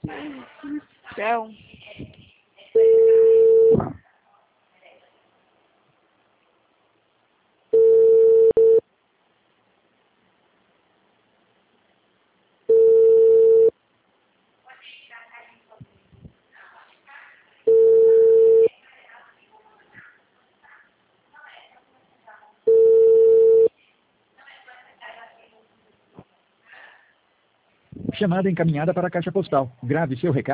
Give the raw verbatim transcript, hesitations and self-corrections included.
Então. Chamada encaminhada para a caixa postal. Grave seu recado.